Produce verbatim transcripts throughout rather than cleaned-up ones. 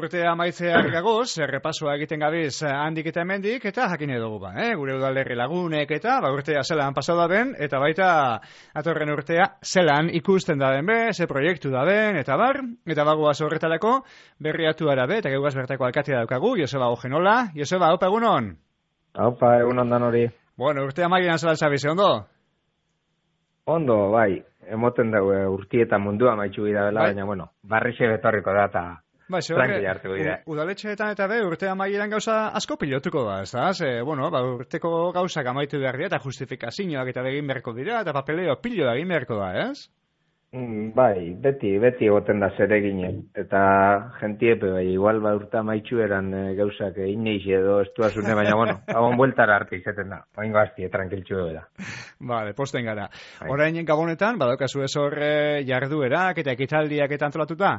urtea amaitzea gagoz, errepasoa egiten gabiz handik eta hemendik, eta jakin dugu ba, eh? Gure udalerri lagunek eta ba, urtea zelan pasada den, eta baita atorren urtea zelan ikusten da den be, ze proiektu da den, eta bar, eta bagoaz horretarako berriatu arabe, eta geugaz bertako alkatea daukagu, Joseba Ojenola. Joseba, haupa egunon? Haupa, egunon dan hori. Bueno, urtea magian zelan zabize, ondo? Ondo, bai. Emoten dugu urti eta mundua maitxu gira dela, bai. Baina, bueno, barrixe betorriko da, eta bai, tranquil hartuko dira. Udaletxeetan eta be, urtea amaieran gauza asko pilotuko da, ez da? Ze, bueno, ba, urteko gauzak amaitu behar dira, eta justifikazioak eta egin beharko dira, eta papeleo pilo egin beharko da, ez? Mm, bai, beti, beti egoten da zereginen, eta jentiepe, bai, igual ba urta maitxu eran e, gauzak egin eiz edo estuazune, baina, bueno, hagon bueltara arte izaten da, oingo hastie, tranquiltxu da. Vale, posten gara. Orain Gabonetan, badaukazu ez hor jarduerak eta ekitaldiak eta antolatuta?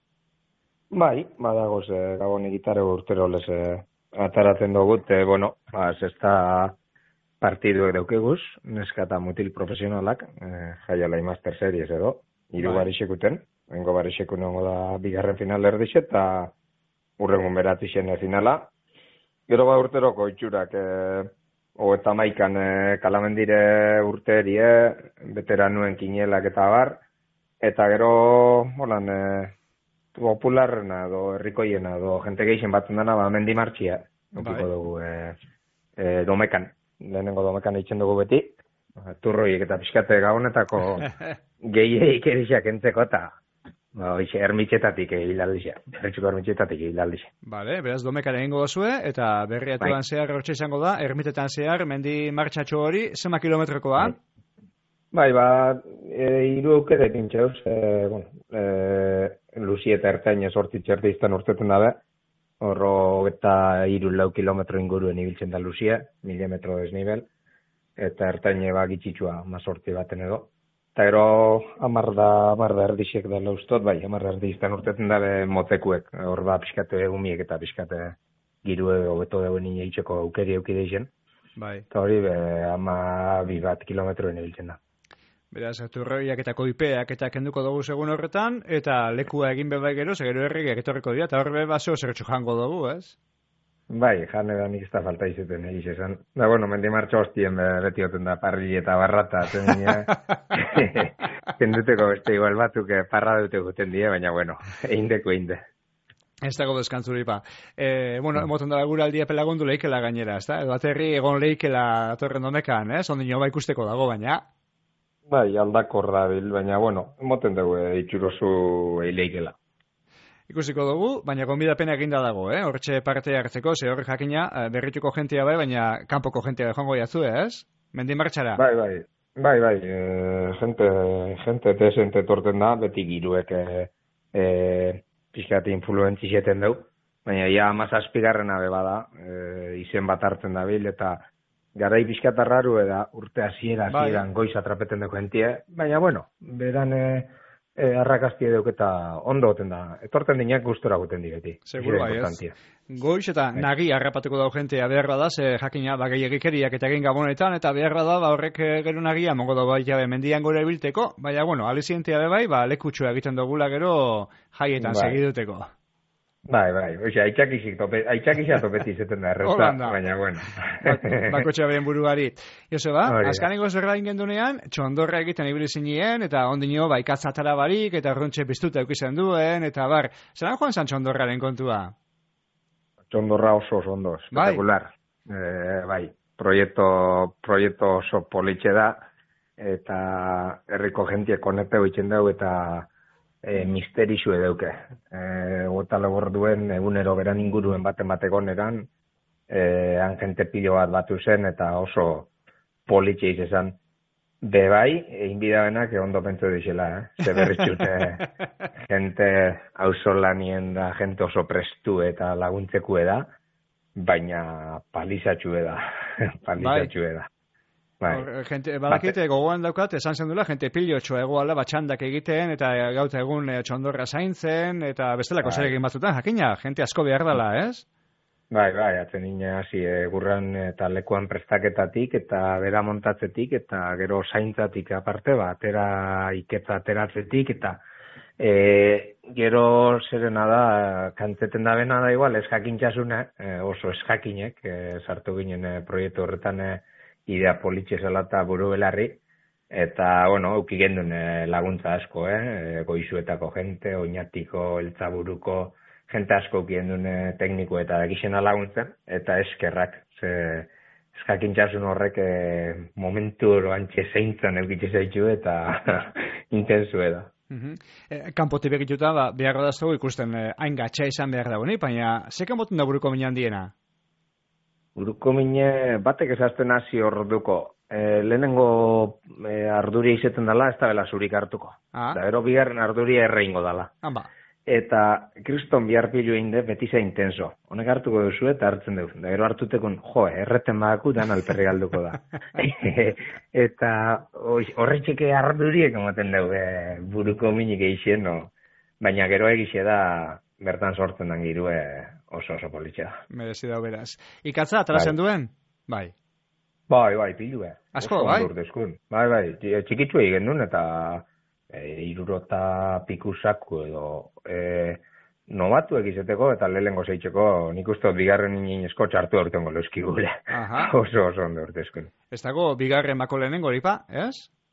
Bai, badagoz, eh, Gabon egitare urtero lez eh, ataratzen dugut, eh, bueno, ba, zesta partiduek daukeguz, neska eta mutil profesionalak, eh, jaialai master series edo, hiru barixekuten, bengo barixeku nengo da bigarren final erdixe, eta urrengun beratixen finala. Gero ba urteroko itxurak, eh, o eta maikan eh, kalamendire urterie, veteranuen kinelak eta bar, eta gero, holan, eh, popularrena edo herrikoiena edo jente gehien batzen dena, ba, mendi martxia, okiko dugu, eh, eh, domekan. Lehenengo domekan eitzen dugu beti, turroiek eta pixkate Gabonetako gehieik erixak entzeko eta ba, ermitxetatik hilaldixa, berritxuko ermitxetatik hilaldixa. Bale, beraz domekaren egingo dozue, eta berriatuan bai. Zehar hortxe izango da, ermitetan zehar, mendi martxatxo hori, zema kilometrokoa? Bai, ba, e, iru eukere pintxeuz, e, bueno, e, Luzi eta Ertainez hortitzerte izten urteten dabe, horro eta iru lau kilometro inguruen ibiltzen da Luzia, mila metro desnivel, eta Ertaine ba gitxitxua, mazortzi baten edo. Eta gero, amar da, amar da erdixek da laustot, bai, amar da erdixten urteten dabe motekuek, hor ba pixkate egumiek eta pixkate giru edo beto deuen inaitzeko aukeri eukide izen. Bai. Eta hori, be, ama bi bat kilometroen ibiltzen da. Beraz, turroiak eta koipeak eta kenduko dugu segun horretan, eta lekua egin bebai gero, segero herriak etorriko dira, eta horre baso zertxo jango dugu, ez? Bai, jane da nik ez da falta izuten egiz esan. Da, bueno, mendi martxo hostien beti goten da parri eta barrata, zen kenduteko beste igual batzuk parra dute guten die, baina, bueno, eindeko einde. Ez dago deskantzuripa. Eh, bueno, emoten da gura aldia pelagondu leikela gainera, ez da? Edo aterri egon leikela atorren domekan, ez? Ondino ba ikusteko dago, baina... Bai, aldakor da bil, baina, bueno, emoten dugu e, itxurosu eileikela. Ikusiko dugu, baina gonbidapena eginda dago, eh? Hortxe parte hartzeko, ze horre jakina, berrituko jentia bai, baina kanpoko jentia joango jatzu, ez? Mendi martxara? Bai, bai, bai, bai, e, gente, gente desente torten da, beti giruek e, e, pixkati influentzizeten dugu, baina ja amazazpigarrena beba da, e, izen bat hartzen da bil, eta garai pixkata raru eda urte hasiera hasieran goiz atrapeten dugu jentie, baina bueno, beran e, e, arrakaztie duk eta ondo goten da, etorten dinak gustora guten digeti. Seguro bai ez. Goiz eta bai. Nagi harrapatuko dago jentea beharra da, ze jakina bagai egikeriak eta egin Gabonetan, eta beharra da, ba, horrek gero nagia, mongo da bai jabe mendian gore bilteko, baina bueno, alizientea be bai, ba, lekutxoa egiten dugula gero jaietan bai. Segiduteko. Bai, bai, oixe, aitzakixik tope, aitzakixak topeti izeten da, errezta, baina, bueno. Bako txabeen burugari. Joseba, azkanengo zerra ingendunean, txondorra egiten ibili zinien, eta ondino, bai, katzatara barik, eta rontxe piztuta eukizan duen, eta bar, zelan joan zan txondorraren kontua? Txondorra oso oso ondo, espectacular. Bai, e, bai proiektu, proiektu oso politxe da, eta herriko jentie koneteu itzen dugu, eta E, misterixu edeuke. E, Gota labor duen egunero beran inguruen baten bategon eran, e, han jente pilo bat batu zen eta oso politxe izan. Be bai, egin bidabenak ondo pentsu dixela, eh? Ze berritxute jente auzolanien da, jente oso prestu eta laguntzeku eda, baina palizatxu eda. Palizatxu eda. Bai. Or, gente, badakite gogoan daukat, esan zen dula, jente pilotxoa egoala batxandak egiten, eta gauta egun e, txondorra zaintzen, eta bestelako bai. Zer egin batzutan, jakina, jente asko behar dela, ez? Bai, bai, atzen ine hasi e, gurran eta lekuan prestaketatik, eta bera montatzetik, eta gero zaintzatik aparte, ba, atera iketza ateratzetik, eta E, gero zerena da, kantzeten da bena da igual, ez jakintxasune, e, oso ez jakinek, e, sartu ginen e, proiektu horretan e, idea politxe zela eta buru belarri, eta, bueno, auki gendun e, laguntza asko, eh? Goizuetako jente, oinatiko, eltzaburuko, jente asko auki gendun e, tekniko eta gizena laguntzen, eta eskerrak, ze ez jakintxasun horrek e, momentu antxe zeintzen eukitxe zaitu eta intensue da. Uh-huh. E, kanpotik begituta, ba, behar da zugu ikusten eh, hain gatxa izan behar dago, baina ze kanpoten da buruko minan diena? Buruko mine batek esazten hasi orduko. E, lehenengo e, arduria izaten dela, ez da bela zurik hartuko. Ah. Da, ero bigarren arduria erreingo dela. Amba. Eta kriston bihar pilu egin de beti za intenso. Honek hartuko duzu eta hartzen dugu. Da, gero hartutekun, jo, erreten badaku dan alperri galduko da. Eta horretxeke arduriek ematen dugu e, buruko minik eixen, no? Baina gero egixe da bertan sortzen dan giru e, oso oso politxea. Merezi da beraz. Ikatza, atrasen bai. Duen? Bai. Bai, bai, pilu e. Asko, bai? Bai, bai, txikitzu egin duen eta e, irurota pikusako edo e, nobatu egizeteko eta lehengo zeitzeko nik uste bigarren inezko txartu aurtengo leuski gure. oso oso ondo urtezkun. Ez dago bigarren bako lehenengo horipa, ez?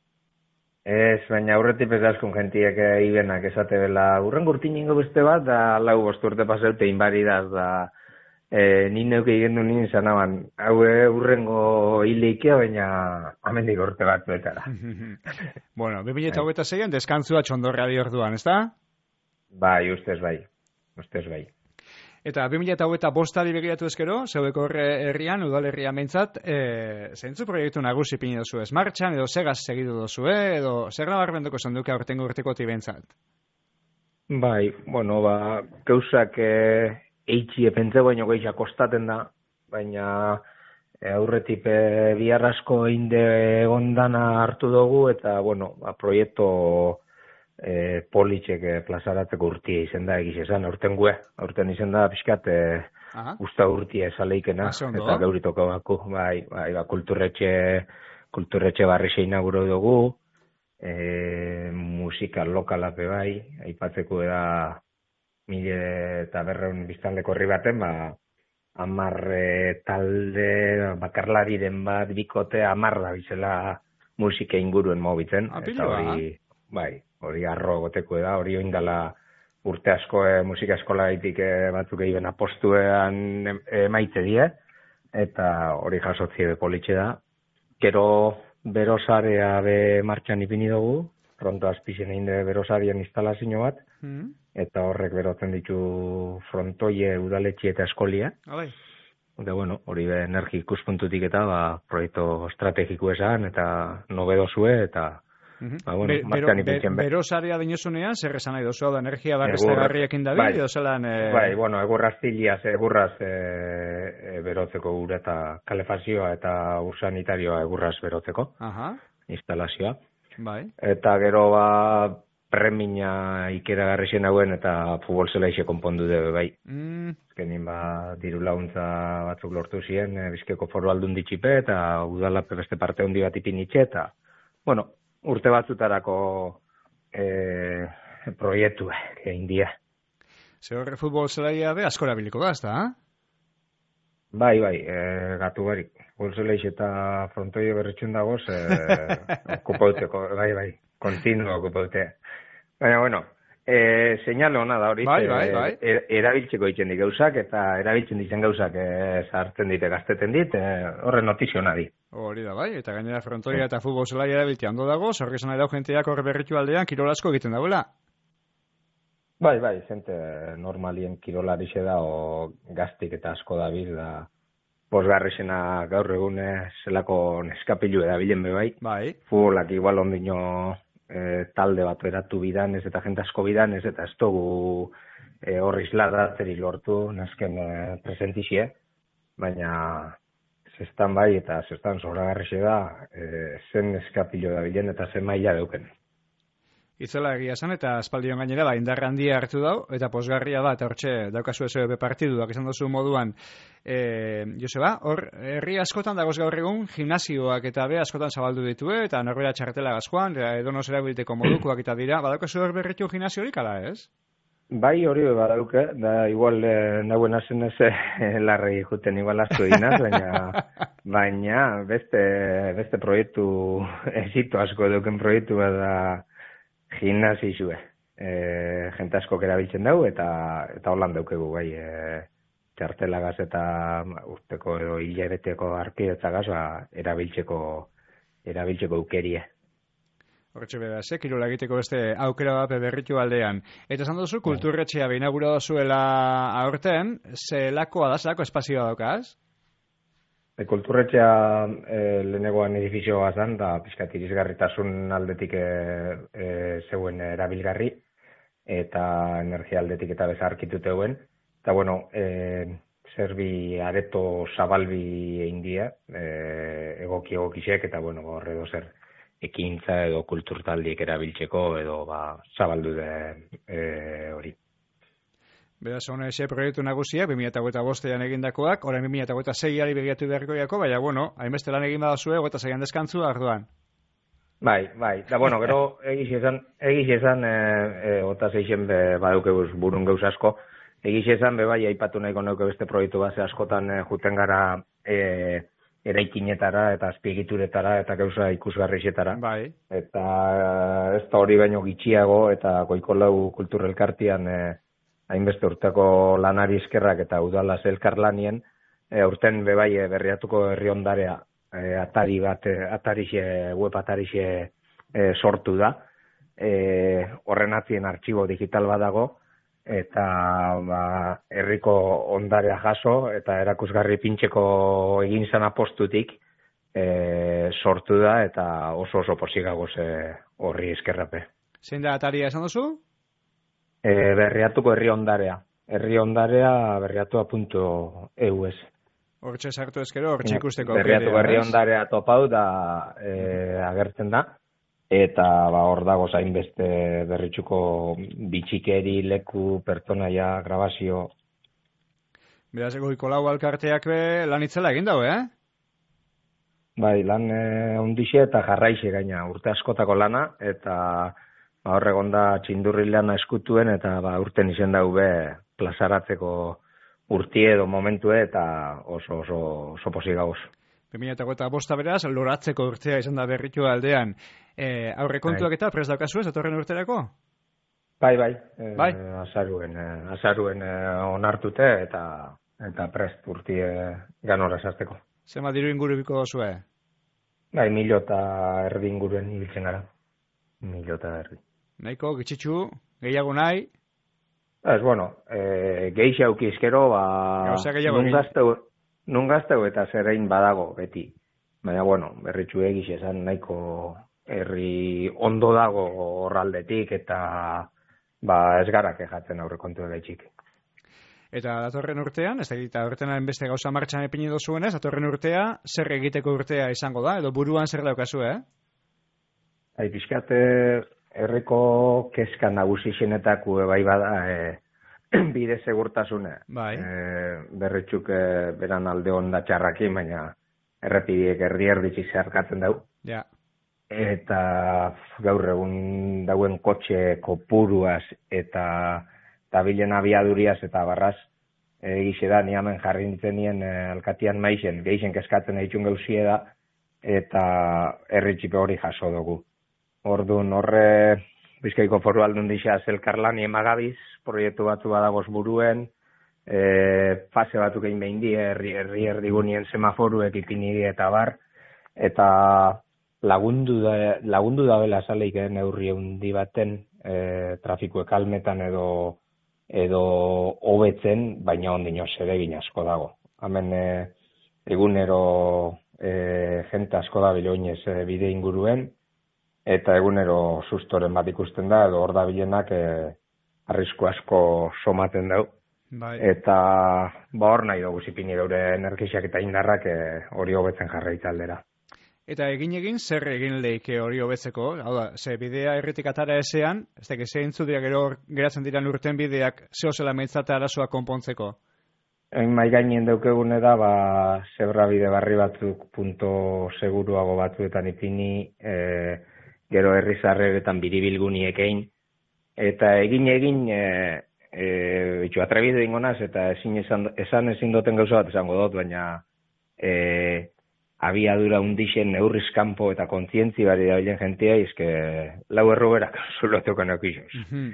Ez, baina aurretik ez askun gentiek ibenak esate bela urren gurtin ingo beste bat da lau bosturte paseute inbaridaz da e, nin neuke igendu nin zanaban hau urrengo hileikea baina amendik urte bat betara. Bueno, bi mila hogeita seian deskantzua txondorra di orduan, ezta? Bai, ustez bai, ustez bai. Eta bi mila hogeita bostari begiratu ezkero, zeudeko herrian, udalerria mentzat, e, zeintzu proiektu nagusi pini dozu ez martxan, edo segaz segidu dozu, edo zer nabarmenduko zonduke aurtengo urteko tibentzat? Bai, bueno, ba, gauzak e, eitxie pentze baino gehiago kostaten da, baina e, aurretik e, bihar asko inde ondana hartu dugu, eta, bueno, ba, proiektu E, politxek e, plazaratzeko urtia izen da egiz esan, aurten gue, aurten izen da pixkat e, usta urtia esaleikena, eta geuritoko baku, bai, bai, ba, kulturretxe, kulturretxe barri seina guro dugu, e, musika lokalape bai, aipatzeko da mile eta berreun biztanleko horri baten, ba, amar e, talde, bakarlariren bat, bikote, amar da bizela musika inguruen mobitzen, eta hori, bai, hori arro goteko da, hori oindala urte asko e, musika eskola gaitik e, batzuk egin apostuean emaitze die, eta hori jasotzi ebe politxe da. Gero berosarea be martxan ipini dugu, pronto azpixen egin de berosarien instalazio bat, mm. eta horrek berotzen ditu frontoie udaletxi eta eskolia. Alai. Eta bueno, hori be energi ikuspuntutik eta ba, proiektu estrategiko esan, eta nobedozue, eta Uh-huh. Ba, bueno, be, bero, be, berosarea dinosunean, zer esan nahi dozu da energia berriztagarriekin dabil, bai, edo zelan... E... Bai, bueno, egurraz ziliaz, egurraz e, e, berotzeko ura eta kalefazioa eta ur sanitarioa egurraz berotzeko, uh-huh. instalazioa. Bai. Eta gero ba, premina ikeragarri zen hauen eta futbol zela ixe konpondu dube, bai. Mm. Ezkenin ba, diru launtza batzuk lortu ziren, e, Bizkaiko foru aldun ditxipe eta udalape beste parte handi bat ipinitxe, eta, bueno, urte batzutarako e, proiektu egin dia. Zer horre futbol zelaia be askora biliko da, ezta? Bai, bai, e, gatu barik. Futbol zelaiz eta frontoio berritxun dagoz, e, okupauteko, bai, bai, kontinua okupaute. Baina, bueno, e, señalo hona da hori, bai, bai, bai. E, erabiltzeko itzen di gauzak, eta erabiltzen ditzen gauzak e, zartzen dite, gazteten dit, e, horre notizio nadi. Hori da, bai, eta gainera frontoia eta futbol zelaia erabiltzea ondo dago, zorri zan nahi dau jenteak horre berritu aldean kirolasko egiten dagoela. Bai, bai, jente normalien kirolarixe da, o gaztik eta asko da biz, da posgarrizena gaur egune zelako neskapilu edabilen be bai. Bai. Futbolak igual ondino e, talde bat eratu bidanez eta jente asko bidanez, eta ez dugu e, horri izladatzeri lortu, nazken e, presentizie, baina zestan bai eta zestan zoragarrixe da, e, zen eskapilo da bilen eta zen maila deuken. Itzela egia esan, eta aspaldion gainera, ba, indar handia hartu dau, eta posgarria da, eta hortxe daukazu ez be partiduak izan duzu moduan. E, Joseba, hor, herri askotan dagoz gaur egun, gimnasioak eta be askotan zabaldu ditue, eta norbera txartela gazkoan, edo nos erabilteko modukoak eta dira, badaukazu hor berritu gimnasiorik, ala ez? Bai, hori badauke, da igual eh, nauen asen ez eh, larregi juten igual asko dinaz, baina, baina beste, beste proiektu, ezito asko eduken proiektu da gimnasizue. E, jente asko erabiltzen dugu, eta eta holan daukegu, bai, e, txartelagaz eta urteko edo hilabeteko arkidetzagaz, ba, erabiltzeko, erabiltzeko ukerie. Horretxe beda, ze, kirola egiteko beste aukera bat berritu aldean. Eta esan duzu, kulturretxea behinagura dozuela aurten, zelakoa da, zelako espazioa daukaz? E, kulturretxea e, lehenegoan edifizioa zan, da pizkat irisgarritasun aldetik e, e, zeuen erabilgarri, eta energia aldetik eta bezarkituteuen. Eta, bueno, e, zerbi areto zabalbi egin dia, e, egoki egokisek, eta, bueno, horre dozer ekintza edo kulturtaldiek erabiltzeko, edo, ba, zabaldu de hori. Beraz, hona ese proiektu nagusiak, bi mila hogeita bostean egindakoak, orain bi mila hogeita seiari begiratu beharko jako, baina, bueno, hainbeste lan egin badazue, hogeita seian deskantzu arduan. Bai, bai, da, bueno, gero, egiz esan, egiz esan, e, hogeita seixen badukeguz burun gauz asko, egiz esan, be bai, aipatu nahiko nauke beste proiektu base askotan e, juten gara e, eraikinetara eta azpiegituretara eta gauza ikusgarrizetara. Bai. Eta ez da hori baino gitxiago, eta Goikolau kulturelkartian e, hainbeste urteko lanari eskerrak eta udala elkarlanien, e, urten bebai e, berriatuko herri ondarea e, atari bat, e, atarixe, web atarixe e, sortu da. E, horren atzien artxibo digital badago, eta ba, herriko ondarea jaso, eta erakusgarri pintxeko egin zan apostutik e, sortu da, eta oso oso posigagoz e, horri eskerrape. Zein da ataria esan duzu? E, berriatuko herri ondarea. Herri ondarea berriatua puntu eus. Hortxe sartu ezkero, hortxe ikusteko. Berriatuko herri ondarea topau da e, agertzen da. Eta ba, hor dago zain beste berritxuko bitxikeri, leku, pertsonaia, grabazio. Beraz, Goikolau alkarteak be lan itzela egin dago, eh? Bai, lan e, ondixe eta jarraixe gaina, urte askotako lana, eta ba, horregon da txindurri lana eskutuen, eta ba, urten izen daube plazaratzeko urtie edo momentue, eta oso, oso, oso posi gauz. bi mila hogeita bosta beraz, loratzeko urtea izan da berritu aldean. E, aurrekontuak eta prest daukazu ez, atorren urterako? Bai, bai. E, bai? Azaruen, e, azaruen e, onartute, eta eta prest urtie ganora esazteko. Zema diru ingurubiko zue? Bai, milo eta erdi inguruen ibiltzen gara. Milo eta erdi. Nahiko, gitxitxu, gehiago nahi? Ez, bueno, e, gehi xaukizkero, ba, nun gazteu, nun gazteu eta zerein badago, beti. Baina, bueno, berritxu egiz esan nahiko herri ondo dago horraldetik, eta ba, ez gara kejatzen aurrekontu gaitxik. Eta datorren urtean, ez da egita urtean beste gauza martxan epini dozuenez, datorren urtea, zer egiteko urtea izango da, edo buruan zer daukazu, eh? Hai, pixkate, herriko kezka nagusixenetako bai bada e, bide segurtasune. Bai. E, berritxuk e, beran alde onda txarrakin, baina errepidiek erdi erditzi zeharkatzen dau. Ja. Eta gaur egun dauen kotxe kopuruaz eta tabilen abiaduriaz eta barraz egize da, ni hemen jarri nintzen nien e, alkatian maizen, gehixen kezkatzen egitun gauzie da, eta erritxipe hori jaso dugu. Orduan horre Bizkaiko Foru Aldundia elkarlani emagabiz, proiektu batzu badagoz buruen, e, fase batuk egin behin di, herri herri erdigunien semaforuek ipini eta bar, eta lagundu da, lagundu da bela saleik neurri handi baten e, trafikuek almetan edo edo hobetzen, baina ondino zeregin asko dago. Hemen e, egunero e, jente asko da biloinez e, bide inguruen, eta egunero sustoren bat ikusten da, edo hor da bilenak e, arrisku asko somaten dau. Bai. Eta ba hor nahi dugu zipini daure energiak eta indarrak e, hori hobetzen jarraitza aldera. Eta egin egin, zer egin leike hori hobetzeko? Hau da, ze bidea erritik atara ezean, ez da, zeintzu dira gero geratzen diran urten bideak, zeo zela meitzata arazoa konpontzeko? Hain mai gainen daukegune da, ba, zebra bide barri batzuk punto seguruago batzuetan ipini, e, gero herrizarreretan biribilguniek egin, eta egin egin, e, e, bitxu, atrebidu ingonaz, eta ezin esan, esan ezin duten gauza bat esango dut, baina e, abiadura undixen neurriz kanpo eta kontzientzi bari da bilen jentia, izke lau erruberak zulotuko neokizuz. Mm-hmm.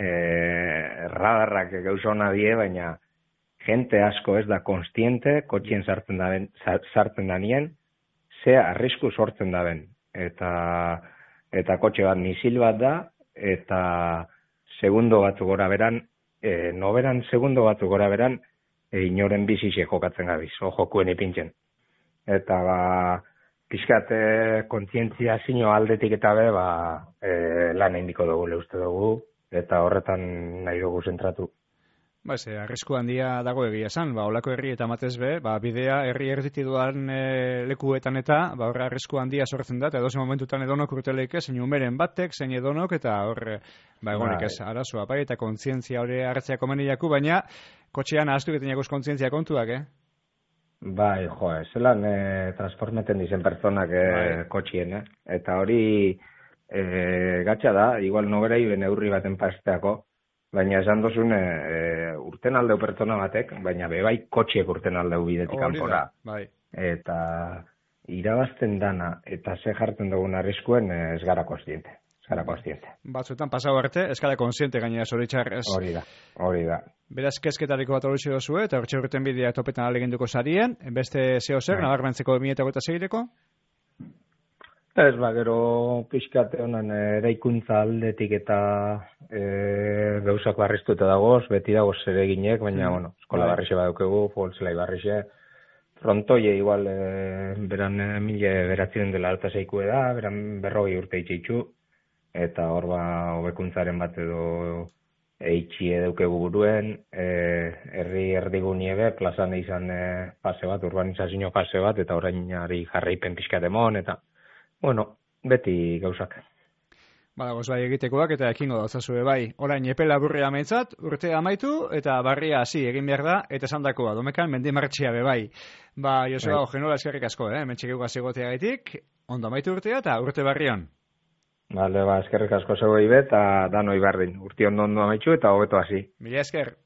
e, radarrak gauza hona die, baina jente asko ez da konstiente, kotxien sartzen da ben, sartzen da nien, ze arrisku sortzen da ben. Eta, eta kotxe bat misil bat da, eta segundo batzu gora beran, e, noberan segundo batzu gora beran, e, inoren bizixe jokatzen gabiz, o jokuen ipintzen. Eta ba, pixkat e, kontzientzia zino aldetik eta be, ba, e, lan indiko dugu, leuste dugu, eta horretan nahi dugu zentratu. Ba, ez, arrisku handia dago egia esan, ba, olako herri eta matez be, ba, bidea herri erditiduan e, lekuetan eta, ba, horre arrisku handia sortzen da, eta edozen momentutan edonok urteleike, zein umeren batek, zein edonok, eta horre, ba, egonik ez, arazoa, bai, eta kontzientzia hori hartzea komeniaku, baina, kotxean ahaztu egiten jakuz kontzientzia kontuak, eh? Bai, jo, zelan e, transformeten dizen pertsonak e, kotxien, eh? Eta hori e, gatsa da, igual nobera iben eurri baten pasteako, baina esan dozun e, urten aldeu pertsona batek, baina bebai kotxiek urten aldeu bidetik kanpora. Bai. Eta irabazten dana eta ze jartzen dugun arriskuen e, ez gara konstiente. Zara konstiente. Batzuetan pasau arte, ez gara konstiente gainera zoritxarrez. Hori da, hori da. Beraz, kezketariko bat hori duzu, eta hortxe urten bidea topetan aleginduko zarien, beste zeo zer, Bai. nabarmentzeko bi mila seireko? Ez, ba, gero pixkate honan eraikuntza aldetik eta e, gauzak barriztuta dagoz, beti dagoz ere ginek, baina, mm. bueno, eskola Bai. barrixe badukegu, futbolzelai barrixe, frontoie igual e, beran e, mile beratzen dela alta zeikue da, beran berrogei urte itxeitxu, eta hor ba hobekuntzaren bat edo eitxie daukegu buruen, e, herri erdigunie be, plazan izan e, fase bat, urbanizazio fase bat, eta orainari jarraipen pixkat emon, eta, bueno, beti gauzak. Badagoz bai egitekoak eta ekingo dauzazue bai. Orain epe laburria amaitzat, urtea amaitu eta barria hasi egin behar da, eta esandakoa, domekan mendimartxia be bai. Ba, Joseba, bai. Genola eskerrik asko, eh? Mentxekeuka zegoteagaitik, ondo amaitu urtea eta urte barrian. Bale, ba, eskerrik asko zego ibe, eta danoi berdin. Urti ondo ondo amaitxu eta hobeto hasi. Mila esker.